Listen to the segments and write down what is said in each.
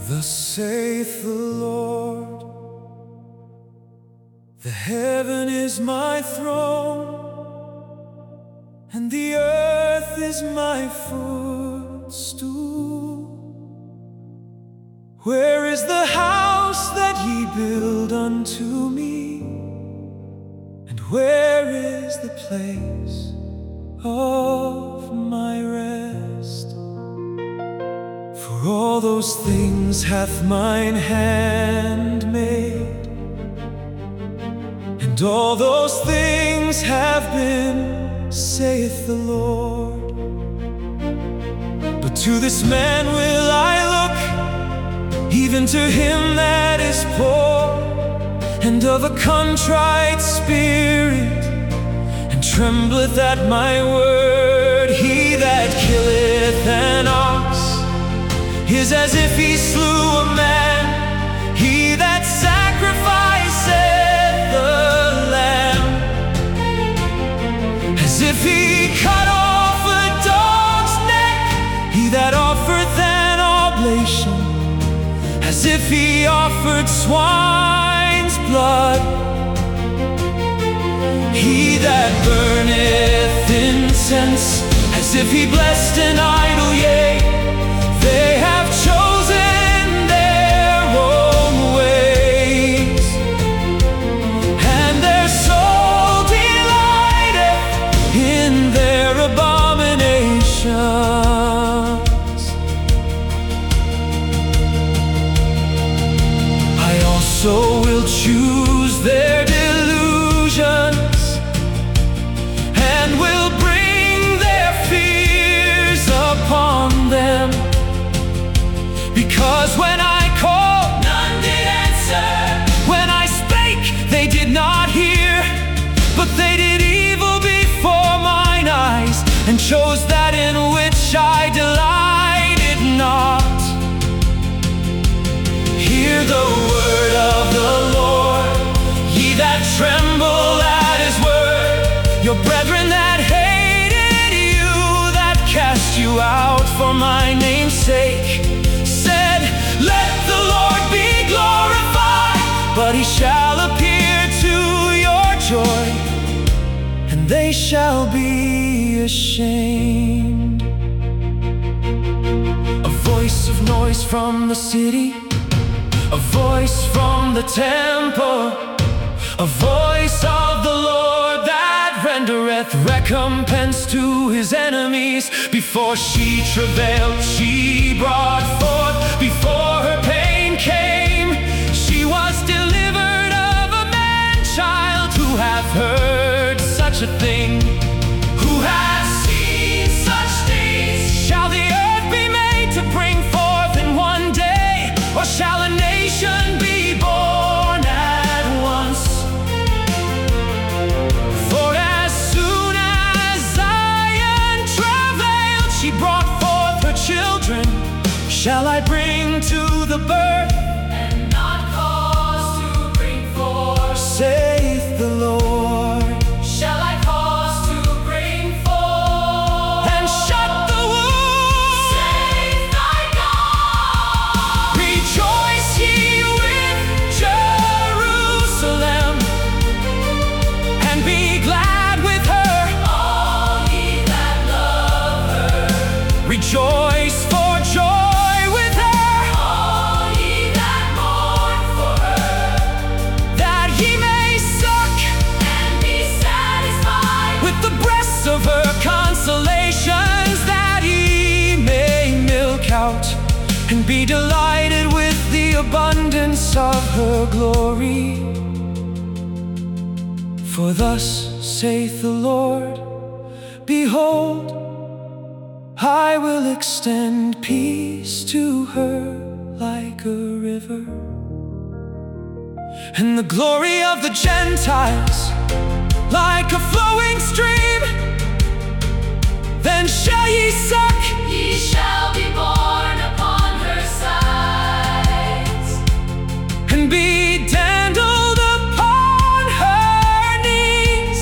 Thus saith the Lord, the heaven is my throne, and the earth is my footstool. Where is the house that ye build unto me? And where is the place of my rest? For all those things hath mine hand made, and all those things have been, saith the Lord. But to this man will I look, even to him that is poor, and of a contrite spirit, and trembleth at my word. He that killeth an ox is as if he slew a man. He that sacrificeth the lamb, as if he cut off a dog's neck. He that offereth an oblation, as if he offered swine's blood. He that burneth incense, as if he blessed an idol. Yea, they have chosen their own ways, and their soul delighteth in their abominations. I also will choose their delusions, and will bring their fears upon them. Because when I called, none did answer. When I spake, they did not hear. But they did evil before mine eyes, and chose that in which I delighted not. Hear the word of the Lord, ye that tremble at his word. Your brethren that hated you, that cast you out for my name's sake, let the Lord be glorified, but he shall appear to your joy, and they shall be ashamed. A voice of noise from the city, a voice from the temple, a voice of the Lord that rendereth recompense to his enemies. Before she travailed, she brought forth. Before her pain came, she was delivered of a man-child. Who hath heard such a thing? Who hath seen such things? Shall the earth be made to bring forth in one day? Or shall a nation be born at once? For as soon as Zion travailed, she brought forth her children. Shall I bring to the birth, and not cause to bring forth, saith the Lord? Shall I cause to bring forth, and shut the womb, saith thy God? Rejoice ye with Jerusalem, and be glad with her, all ye that love her. Rejoice for joy, of her consolations, that he may milk out, and be delighted with the abundance of her glory. For thus saith the Lord, behold, I will extend peace to her like a river, and the glory of the Gentiles like a flowing stream. Then shall ye suck, ye shall be born upon her sides, and be dandled upon her knees,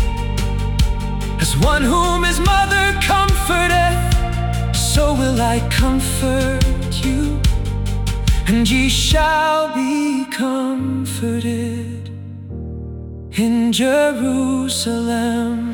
as one whom his mother comforteth, so will I comfort you. and ye shall be comforted in Jerusalem.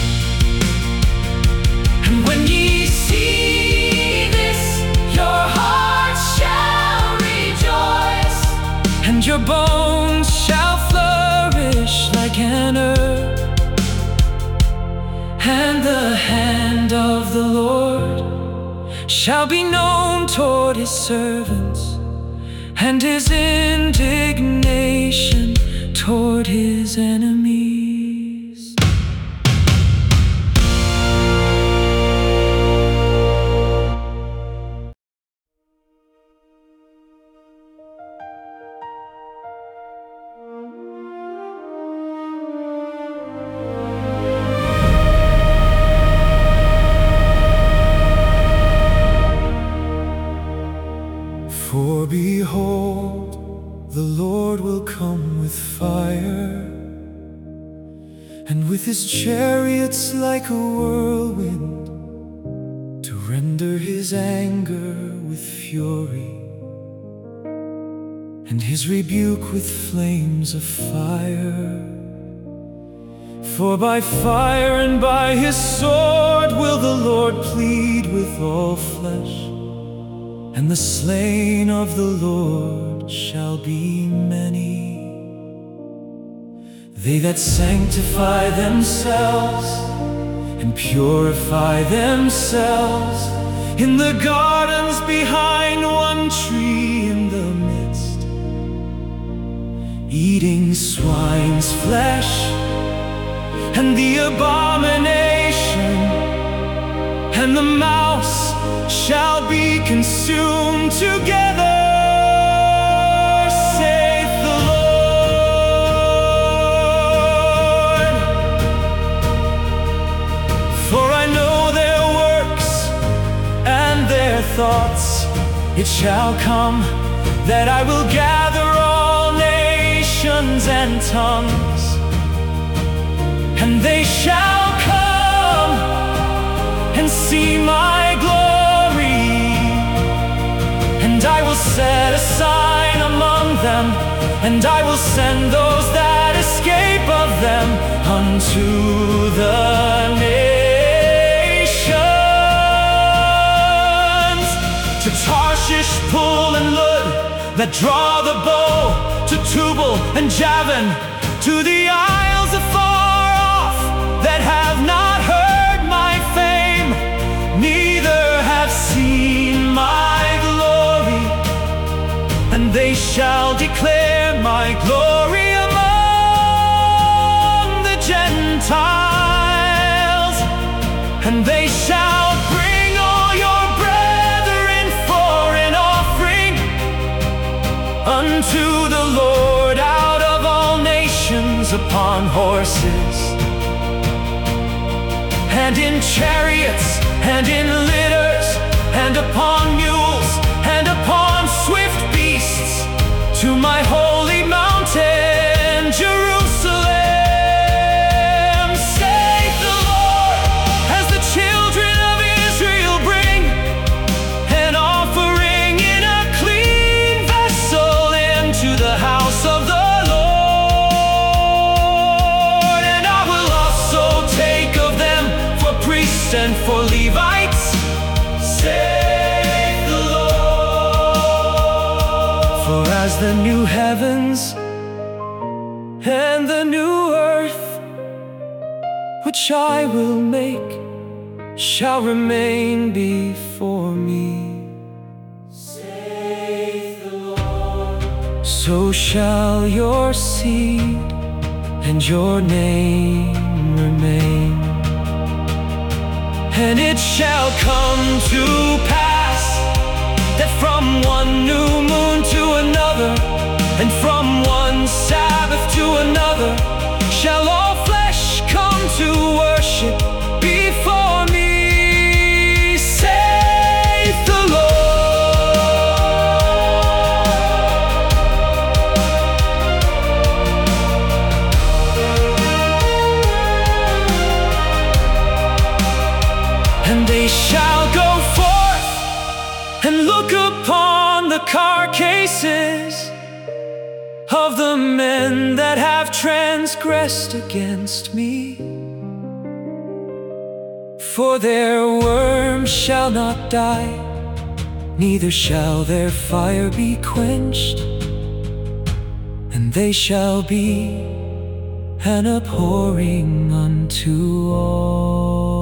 And when ye see this, your hearts shall rejoice, and your bones shall flourish like an herb. And the hand of the Lord shall be known toward his servants, and his indignation toward his enemies. For behold, the Lord will come with fire, and with his chariots like a whirlwind, to render his anger with fury, and his rebuke with flames of fire. For by fire and by his sword will the Lord plead with all flesh, and the slain of the Lord shall be many. They that sanctify themselves and purify themselves in the gardens behind one tree in the midst, eating swine's flesh and the abomination, and the mouse shall be consumed together, saith the Lord. For I know their works and their thoughts. It shall come that I will gather all nations and tongues, and they shall come and see my glory, and I will set a sign among them, and I will send those that escape of them unto the nations. To Tarshish, Pul, and Lud, that draw the bow, to Tubal and Javan, to the isles afar off, that have not heard my fame, neither have seen my glory, and they shall declare my glory among the Gentiles. And they shall bring all your brethren for an offering unto the Lord out of all nations, upon horses and in chariots and in litters, and upon mules and upon swift beasts, to my holy mountain Jerusalem, saith the Lord. As the children of Israel bring an offering in a clean vessel into the house of the Lord, and I will also take of them for priests and for Levites, saith the Lord. For as the new heavens and the new earth, which I will make, shall remain before me, saith the Lord, so shall your seed and your name remain. And it shall come to pass that from one new moon to another, and from one Sabbath to another, shall all flesh come to worship before me, saith the And they shall go forth and look upon the carcasses of the men that have transgressed against me. For their worm shall not die, neither shall their fire be quenched, and they shall be an abhorring unto all.